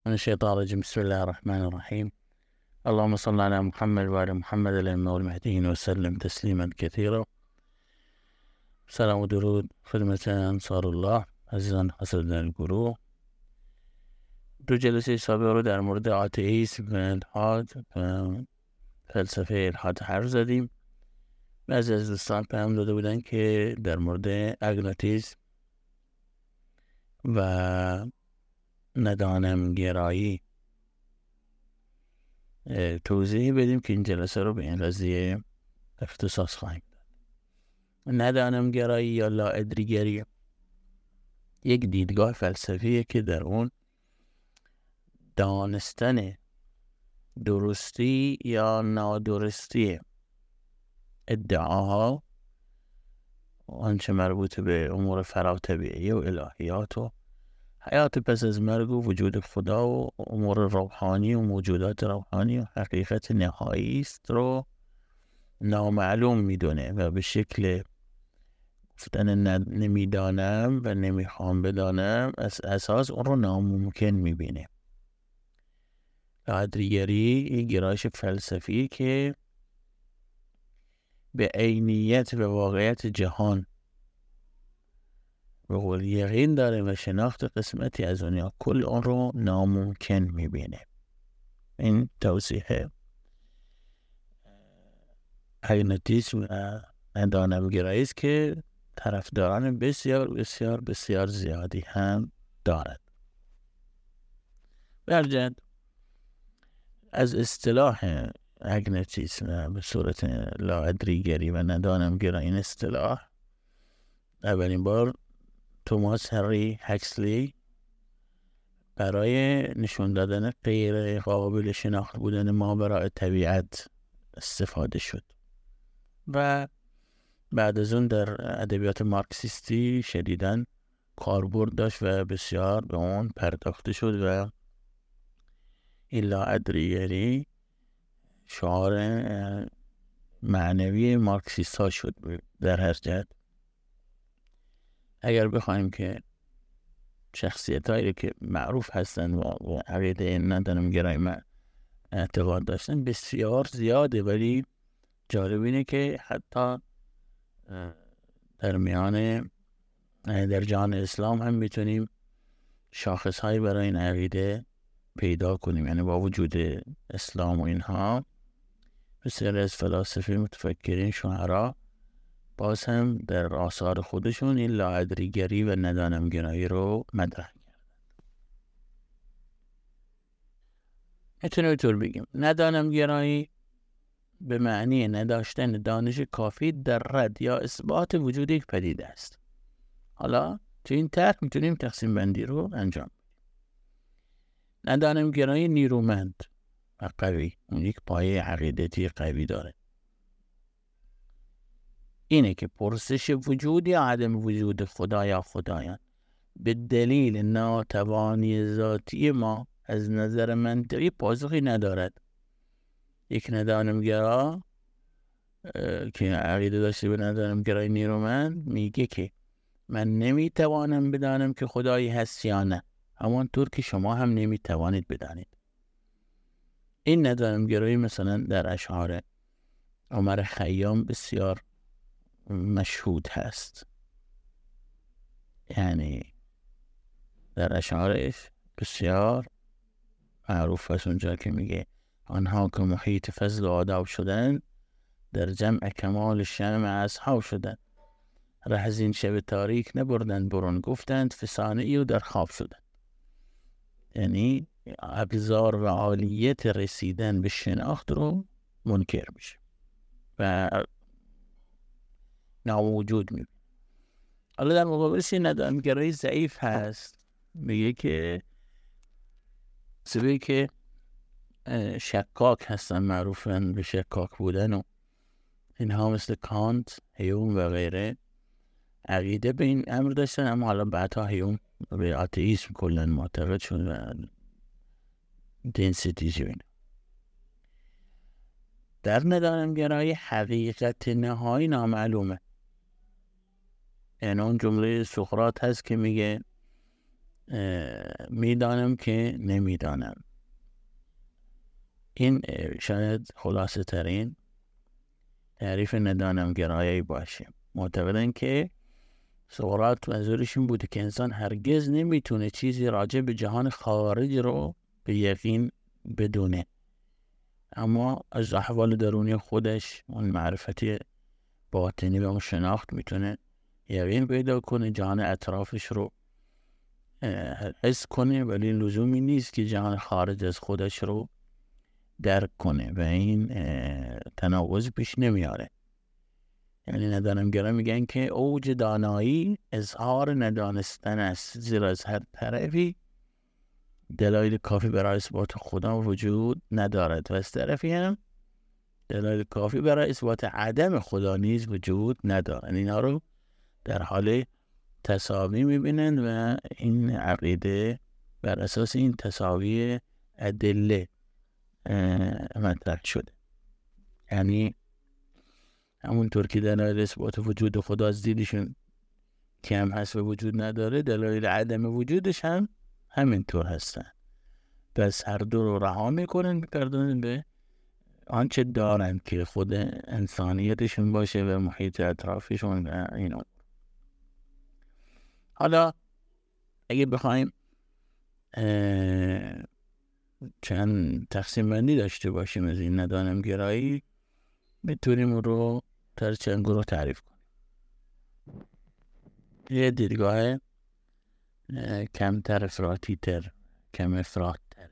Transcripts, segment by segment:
من الشيطان الرجيم. بسم الله الرحمن الرحيم. اللهم صل على محمد وعلى محمد الأئمة والمهديين وسلم تسليما كثيرا. سلام و درود خدمت انصار الله عزیزان حسدان الگروه. دو جلسه سابق رو در مورد آتئیسم و الحاد و فلسفه الحاد حرف زدیم. بعضی از دوستان پیام داده بودن که در مورد اگنوتیسم و ندانم گرایی توضیح بدیم که این جلسه رو به این قضیه اختصاص خواهیم داد. ندانم گرایی یا لا ادریگری یک دیدگاه فلسفیه که در اون دانستن درستی یا نادرستی ادعاها آنچه مربوط به امور فراطبیعی و الهیات و حیات پس از مرگ و وجود خدا و امور روحانی و موجودات روحانی و حقیقت نهایی است رو نامعلوم میدونه و به شکل گفتن نمیدانم و نمیخوام بدانم از اساس اون رو ناممکن میبینه. ادریگری یک گرایش فلسفی که به عینیت و واقعیت جهان به قول یقین داره و شناخت قسمتی از اونیا کل اون رو ناممکن میبینه. این توضیح اگنوتیسم و ندانم گرایی است که طرفداران بسیار بسیار بسیار زیادی هم دارد. برجند از اصطلاح اگنوتیسم به صورت لا ادریگری و ندانم گرایی، این اصطلاح اولین بار توماس هنری هکسلی برای نشون دادن غیر قابل شناخت بودن ماورای طبیعت استفاده شد و بعد از اون در ادبیات مارکسیستی شدیداً کاربرد داشت و بسیار به اون پرداخته شد و این لا ادریگری شعار معنوی مارکسیست ها شد در هر جهت. اگر بخوایم که شخصیت هایی که معروف هستن و عقیده ندانم گرایی اعتقاد داشتن بسیار زیاده، ولی جالب اینه که حتی در میان در جهان اسلام هم میتونیم شاخص هایی برای این عقیده پیدا کنیم. یعنی با وجود اسلام و اینها بسیار از فلاسفه متفکرین شعرا باز هم در آثار خودشون این لا ادریگری و ندانم گرایی رو مطرح کردن. میتونیم اینطور بگیم ندانم گرایی به معنی نداشتن دانش کافی در رد یا اثبات وجود یک پدیده است. حالا تو این طرح میتونیم تقسیم بندی رو انجام بدیم. ندانم گرایی نیرومند و قوی، اون یک پایه عقیدتی قوی داره، اینه که پرسش وجود یا عدم وجود خدا یا خدایان به دلیل ناتوانی ذاتی ما از نظر منطقی پاسخی ندارد. یک ندانمگرا که عقیده داشته به ندانمگرای نیرومند میگه که من نمیتوانم بدانم که خدایی هست یا نه، همانطور که شما هم نمیتوانید بدانید. این ندانمگرایی مثلا در اشعار عمر خیام بسیار مشهود هست. یعنی در اشعارش بسیار معروف هست اونجا که میگه آنها که محیط فضل و آداب شدن در جمع کمال شمع اصحاب شدن، ره از این شب تاریک نبردن برون، گفتند فسانه ای و در خواب شدن. یعنی ابزار و عالیت رسیدن به شناخت رو منکر میشه و ناموجود میبینه. حالا در مقابلش ندانمگرایی ضعیف هست، میگه که سبایی که شکاک هستن، معروفن به شکاک بودن و اینها مثل کانت، هیوم و غیره عقیده به این امر داشتن، اما حالا بعدها هیوم به آتئیسم کلن معتقد شد و دنسیتی و این. در ندانمگرایی حقیقت نهایی نامعلومه. یعنی اون جمله سقراط هست که میگه میدانم که نمیدانم. این شاید خلاصه ترین تعریف ندانم گرایی باشه. معتقدن که سقراط منظورش این بوده که انسان هرگز نمیتونه چیزی راجع به جهان خارج رو به یقین بدونه، اما از احوال درونی خودش، اون معرفتی باطنی و اون شناخت میتونه یقین پیدا کنه، جهان اطرافش رو حس کنه، ولی لزومی نیست که جهان خارج از خودش رو درک کنه و این تناقض پیش نمیاره. یعنی ندانمگرا میگن که اوج دانایی اظهار ندانستن است، زیرا از هر طرفی دلایل کافی برای اثبات خدا وجود ندارد و از طرفی هم دلایل کافی برای اثبات عدم خدا نیز وجود ندارد. اینا رو در حال تساوی میبینن و این عقیده بر اساس این تساوی ادله مطرح شده. یعنی همونطور که دلایل اثبات وجود خدا از دیدشون کم هست و وجود نداره، دلایل عدم وجودش هم همینطور هستن. پس هر دو رو رها میکنن، میپردازن به آنچه دارن که خود انسانیتشون باشه و محیط اطرافشون و اینا. حالا اگه بخوایم چند تقسیم بندی داشته باشیم از این ندانم گرایی، میتونیم رو در چند گروه تعریف کنیم. یه دیدگاه کمتر افراطی تر، کم افراط تر،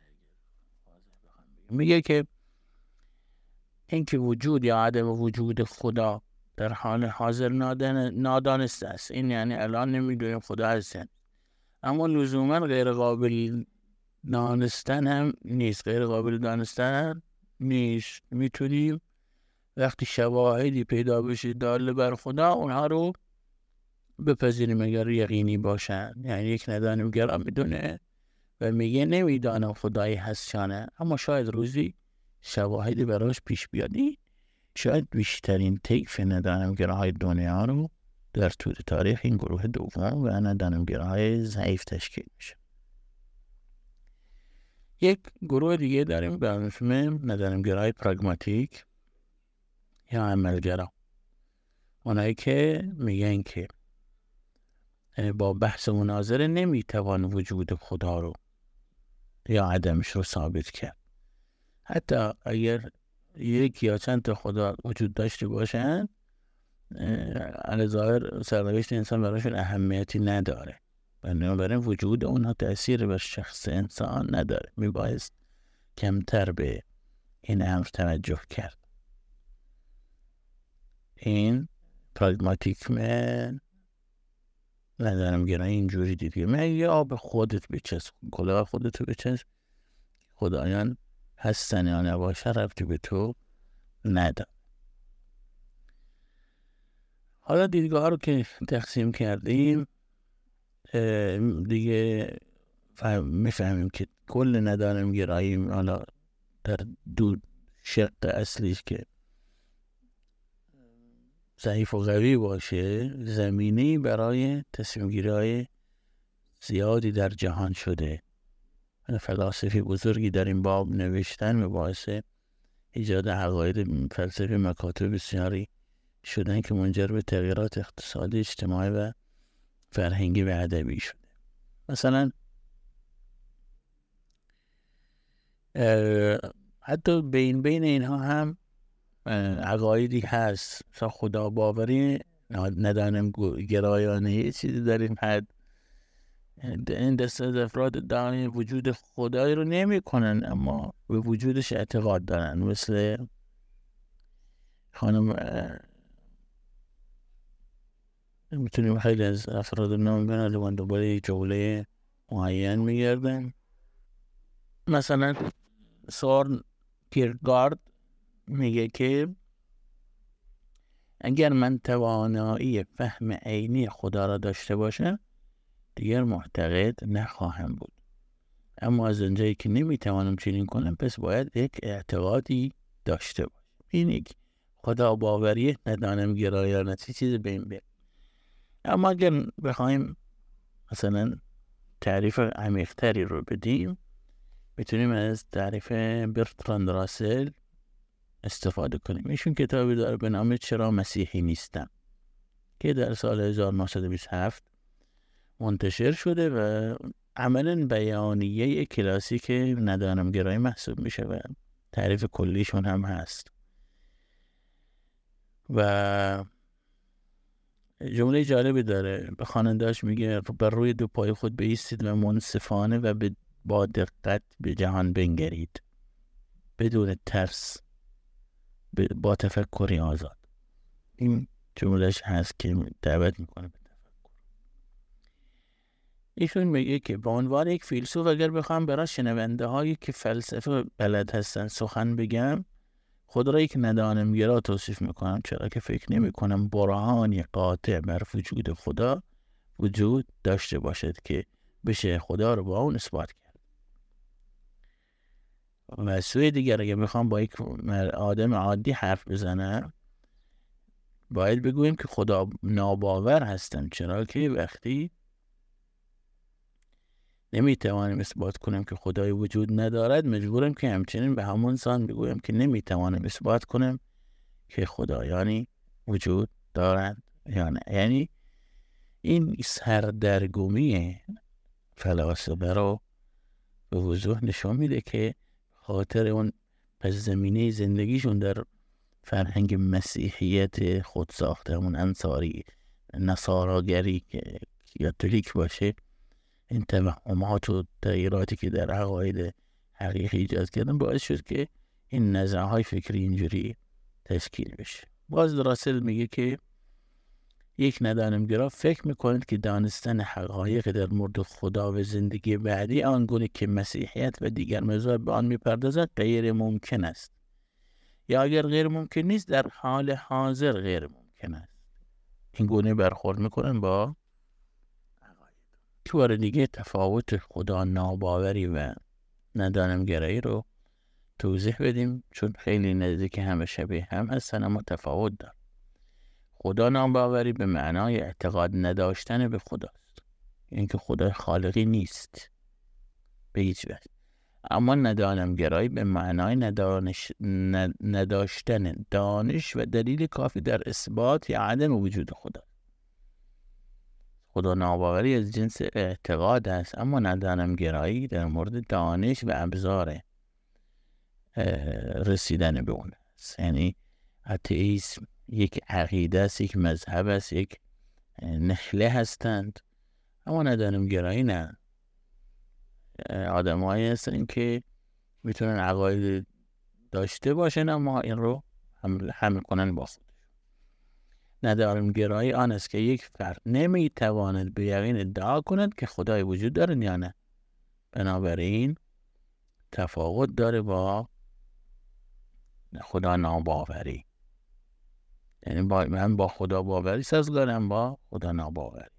میگه که اینکه وجود یا عدم وجود خدا در حال حاضر نادانسته است. این یعنی الان نمیدونیم خدا هستن، اما لزوما غیر قابل دانستن هم نیست. غیر قابل دانستن هم نیست. میتونیم وقتی شواهدی پیدا بشه داله بر خدا، اونها رو بپذیریم اگر یقینی باشن. یعنی یک ندانمگر میدونه و میگه نمیدانم خدایی هست یا نه، اما شاید روزی شواهدی براش پیش بیادی. شاید بیشترین طیف ندانمگراهای دنیا رو در طول تاریخ این گروه دوم و ندانمگراهای ضعیف تشکیل میشه. یک گروه دیگه داریم به اسم ندانمگراهای پراگماتیک یا عملگرا. اونایی که میگن که با بحث و مناظره نمیتوان وجود خدا رو یا عدمش رو ثابت کرد. حتی اگر یک یا چند تا خدا وجود داشته باشن، علی ظاهر سرنوشت انسان براشون اهمیتی نداره، بنابراین وجود اونها تأثیر بر شخص انسان نداره. میبایست کمتر به این امر توجه کرد. این پراگماتیک من ندانمگرایی اینجوری دیگه، من یه آب خودت بچسب، کلاه خودتو بچسب، خدایان هستن یا نباشه ربطی به تو نداره. حالا دیدگاه رو که تقسیم کردیم دیگه میفهمیم که کل ندانمگرایی حالا در دو شق اصلیش که ضعیف و قوی باشه، زمینی برای تصمیم گیری زیادی در جهان شده. فلاسفه بزرگی در این باب نوشتن و باعث ایجاد عقاید فلسفی مکاتب بسیاری شدن که منجر به تغییرات اقتصادی، اجتماعی و فرهنگی و ادبی شده. مثلا حتی بین اینها هم عقایدی هست. خدا باوری ندانم گرایانه یه چیزی در این حد، این دسته از افراد دانای وجود خدایی رو نمی کنن اما به وجودش اعتقاد دارن، مثل خانم میتونیم خیلی از افراد نام بنام دوباره یک جوله معین میگردن. مثلا سورن کیرکگارد میگه که اگر من توانایی فهم عینی خدا را داشته باشم دیگر معتقد نخواهم بود، اما از اونجایی که نمیتوانم چنین کنم پس باید یک اعتقادی داشته باشم. این یک خدا باوری ندانم گرایانه چیز بین. اما اگر بخوایم مثلا تعریف عمیق‌تری رو بدیم میتونیم از تعریف برتراند راسل استفاده کنیم. ایشون کتابی داره به نام چرا مسیحی نیستم که در سال 1927 منتشر شده و عملاً بیانیه کلاسیک ندانم گرایی محسوب میشه و تعریف کلیشون هم هست. و جمله جالبی داره، به خواننده‌اش میگه بر روی دو پای خود بایستید و منصفانه و با دقت به جهان بنگرید، بدون ترس، با تفکری آزاد. این جملهش هست که دعوت میکنه به تفکر. ایشون میگه که به عنوان یک فیلسوف اگر بخوام برای شنونده هایی که فلسفه بلد هستن سخن بگم، خود را یک ندانمگرا توصیف میکنم، چرا که فکر نمی کنم برهانی قاطع بر وجود خدا وجود داشته باشد که بشه خدا رو با اون اثبات کرد. و سوی دیگر اگه میخوام با یک آدم عادی حرف بزنم باید بگویم که خدا ناباور هستم، چرا که وقتی نمیتوانم اثبات کنم که خدای وجود ندارد مجبورم که همچنین به همون سان بگویم که نمیتوانم اثبات کنم که خدایانی وجود دارند یا نه. یعنی این سردرگمی فلاسفه رو به وضوح نشون میده که خاطر اون پس زمینه زندگیشون در فرهنگ مسیحیت خود ساخته، اون انصاری نصاراگری که کاتولیک باشه، این توهمات و تغییراتی که در عقاید حقیقی ایجاد کردن باعث شد که این نزاع‌های فکری اینجوری تشکیل بشه. باز راسل میگه که یک ندانمگرا فکر میکنند که دانستن حقایق در مورد خدا و زندگی بعدی آنگونه که مسیحیت و دیگر مذاهب به آن میپردازند غیر ممکن است، یا اگر غیر ممکن نیست در حال حاضر غیر ممکن است. این گونه برخورد میکنن با که دیگه تفاوت خدا ناباوری و ندانمگرایی رو توضیح بدیم، چون خیلی نزدیک هم شبیه هم هستن اما تفاوت دارن. خدا ناباوری به معنای اعتقاد نداشتن به خداست، یعنی که خدا خالقی نیست به هیچ وجه. اما ندانمگرایی به معنای نداشتن دانش و دلیل کافی در اثبات یا عدم وجود خدا. خدا ناباوری از جنس اعتقاد است، اما ندانمگرایی در مورد دانش و ابزار رسیدن به اون است. یعنی اتئیسم یک عقیده است، یک مذهب است، یک نخله هستند، اما ندانمگرایی نه. آدم هایی هستن که میتونن عقاید داشته باشن اما این رو حمل کنن با خودش. ندانمگرایی آن است که یک فرد نمیتواند به یقین ادعا کند که خدای وجود دارد یا نه، بنابراین تفاوت داره با خدا ناباوری. یعنی من با خدا باوری سازگارم با خدا ناباوری.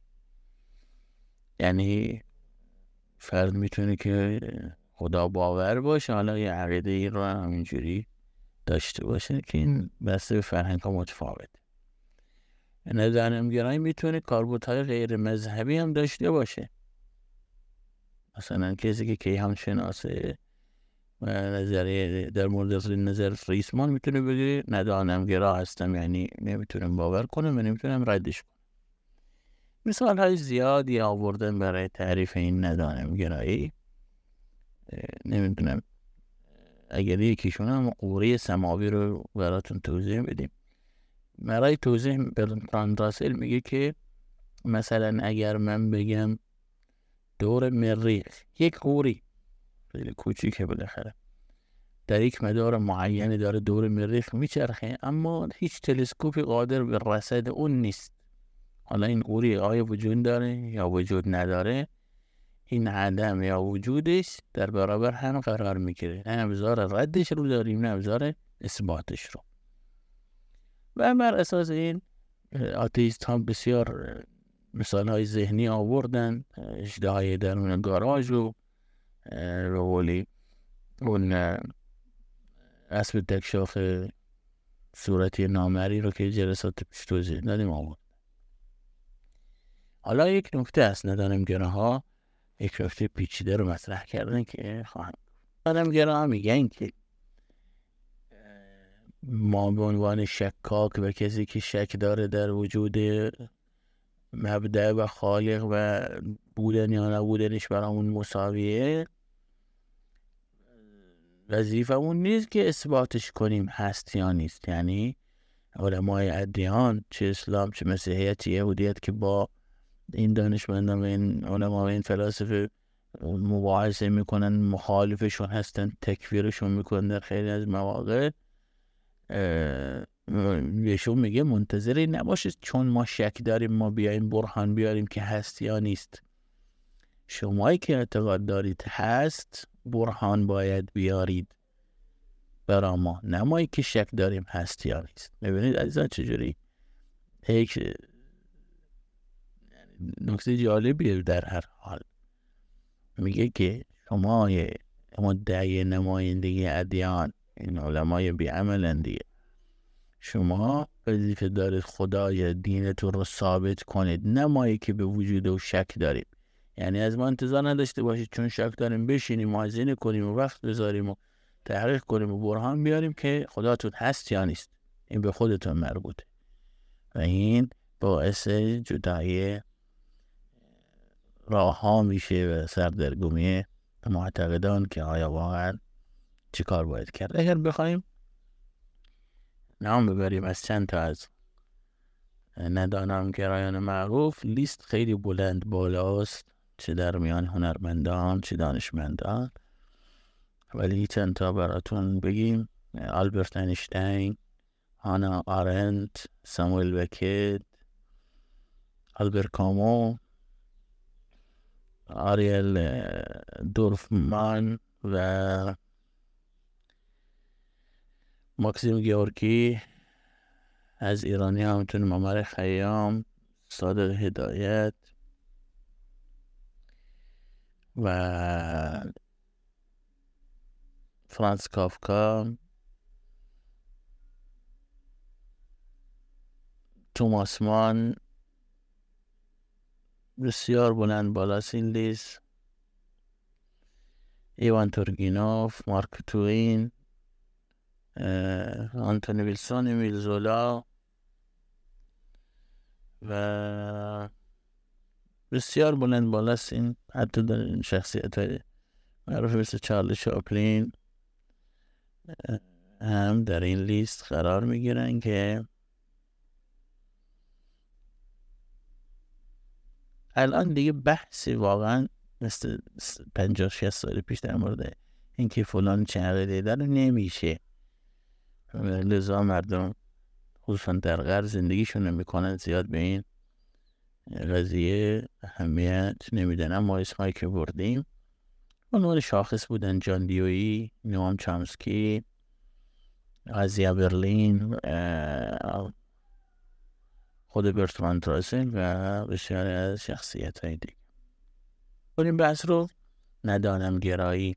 یعنی فرد میتونه که خدا باور باشه، حالا یه عقیده ای رو همینجوری داشته باشه که این بسته به فرهنگ ها متفاوت. ندانمگرایی میتونه کاربردهای غیر مذهبی هم داشته باشه. مثلا کسی که کیهان شناسه و نظریه در مورد نظر فریسمان میتونه بگه ندانمگرا هستم، یعنی نمیتونم باور کنم و نمیتونم ردش کنم. مثال های زیادی آوردن برای تعریف این ندانمگرایی. نمیدونم اگر یکیشون هم قوره سماوی رو براتون توضیح بدیم. برای توضیح برتراند راسل میگه که مثلا اگر من بگم دور مریخ یک قوری خیلی کوچیکه بالاخره در یک مدار معینی داره دور مریخ میچرخه، اما هیچ تلسکوپی قادر به رصد اون نیست. حالا این قوری آیا وجود داره یا وجود نداره، این عدم یا وجودش در برابر هم قرار میگیره. نه ابزار ردش رو داریم نه ابزار اثباتش رو. و بر اساس این آتئیست ها بسیار مثال های ذهنی آوردن، اژدهای درون گاراژ و رولی اون اسب تکشاف صورتی نامری رو که جلسات پیش توضیح دادیم آورد. حالا یک نکته است، ندانمگراها یک نکته پیچیده رو مطرح کردن که خواهم ندانمگرا میگن که ما به عنوان شکاک و کسی که شک داره در وجود مبدأ و خالق و بودن یا نبودنش برامون مساویه، وظیفمون نیست که اثباتش کنیم هست یا نیست. یعنی علمای ادیان، چه اسلام چه مسیحیت چه یهودیت، که با این دانشمندان و این علما و این فلاسفه مباحثه میکنن، مخالفشون هستن، تکفیرشون میکنن در خیلی از مواقع، بهشون میگه منتظری نباشید چون ما شک داریم ما بیایم برهان بیاریم که هست یا نیست. شمایی که اعتقاد دارید هست، برهان باید بیارید برا ما، نمایی که شک داریم هست یا نیست. ببینید عزیزان چجوری یک نکته جالبیه. در هر حال میگه که شما مدعی نمایندگی ادیان، این علمای بیعملن دیگه، شما وظیفه دارید خدای دینتون رو ثابت کنید، نمایی که به وجود و شک داریم. یعنی از ما انتظار نداشته باشید چون شک داریم بشینیم موازنه کنیم و وقت بذاریم و تحقیق کنیم و برهان بیاریم که خداتون هست یا نیست. این به خودتون مربوطه و این باعث جدایی راه ها میشه و سردرگمی معتقدان که آیا واقعا چی کار باید کرد. اگر بخوایم نام ببریم از چند تا از ندانمگرایان معروف، لیست خیلی بلند بالاست، چه در میان هنرمندان چه دانشمندان، ولی چند تا براتون بگیم. آلبرت اینشتین، هانا آرنت، ساموئل بکت، آلبرت کامو، آریل دورفمان و ماکسیم گیورکی. از ایرانی هم میتونیم ممر خیام، صادق هدایت و فرانس کافکا، توماس مان. بسیار بلند بالاست این لیست. ایوان تورگینوف، مارک توین، آنتونی ویلسون، امیل زولا و بسیار بلند بالاست این. حتی در این شخصیت معروف مثل چارلی چاپلین هم در این لیست قرار میگیرن که الان دیگه بحثی واقعا مثل 50-60 سال پیش در مورد اینکه فلان چه عقیده داره نمیشه. لذا مردم خصوصا در غرب زندگیشون میکنن، زیاد به این قضیه اهمیت نمیدن. اما اسمایی که بردیم عنوان شاخص بودن: جان دیویی، نوام چامسکی، آزیا برلین، خود برتراند راسل و بسیاری از شخصیت های دیگه. این بحث رو ندانم گرایی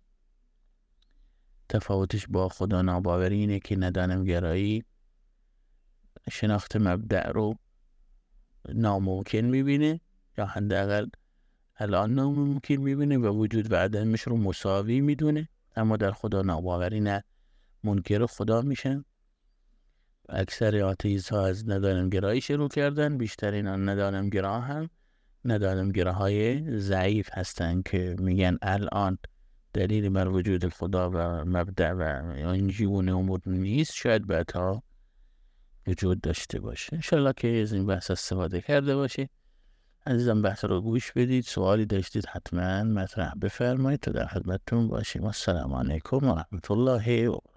تفاوتش با خدا ناباوری اینه که ندانم گرایی شناخت مبدأ رو ناممکن میبینه، یا حداقل الان ناممکن میبینه و وجود و عدمش رو مساوی میدونه. اما در خدا ناباوری نه منکر خدا میشن. اکثر آتئیست ها از ندانم گرایی شروع کردن. بیشترین آن ندانم گرا هم ندانم گراهای ضعیف هستن که میگن الان دلیل بر وجود خدا و مبدأ و این جیون امور نیست، شاید بعدها وجود داشته باشه. انشالله که از این بحث استفاده کرده باشه. عزیزم بحث رو گوش بدید، سوالی داشتید حتما مطرح بفرمایید تا در خدمتتون باشیم. السلام علیکم و رحمت الله و